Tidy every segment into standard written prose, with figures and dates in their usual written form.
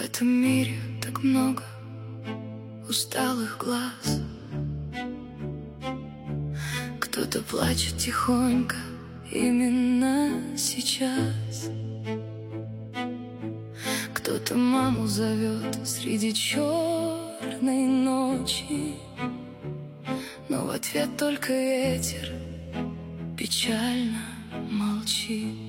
этом мире так много усталых глаз. Кто-то плачет тихонько именно сейчас. Кто-то маму зовет среди черной ночи, но в ответ только ветер печально молчит.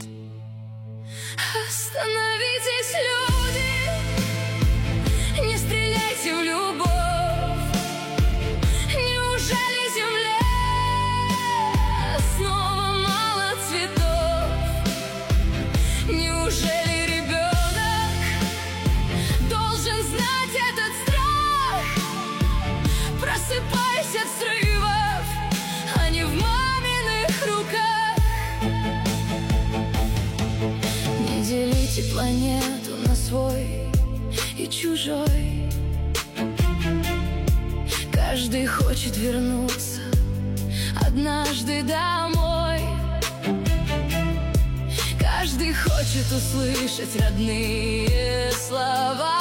Остановитесь, люди, не стреляйте в любовь. Неужели земле снова мало цветов? Неужели ребенок должен знать этот страх? Просыпайся от взрывов, а не в маминых руках. Не делите планету на свой и чужой. Каждый хочет вернуться однажды домой. Каждый хочет услышать родные слова,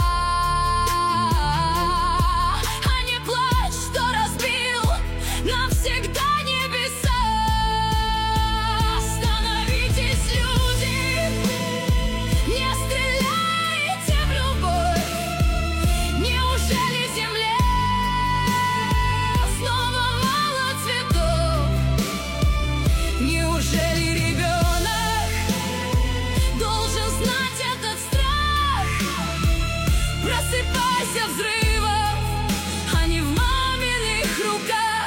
а не плачь, что разбил навсегда небеса. Остановитесь, люди, не стреляйте в любовь. Неужели земле снова мало цветов? Неужели ребенок должен знать этот страх? Просыпайся взрывов, а не в маминых руках.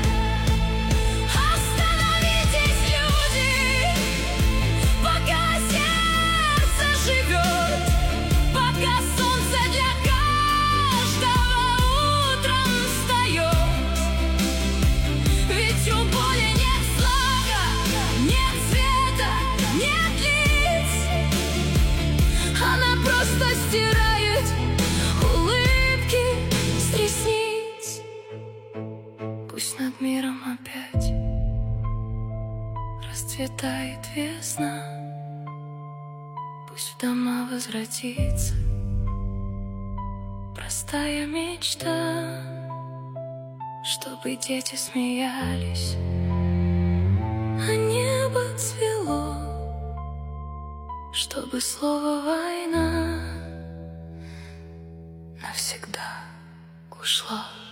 Остановитесь, люди, пока сердце живет, пока солнце для каждого утром встает. Ведь у боли нет слога, нет цвета, нет лиц. Она просто стирает улыбки с ресниц. Пусть над миром опять расцветает весна. Пусть в дома возвратится простая мечта, чтобы дети смеялись, а небо цвело, чтобы слово «война» навсегда ушло.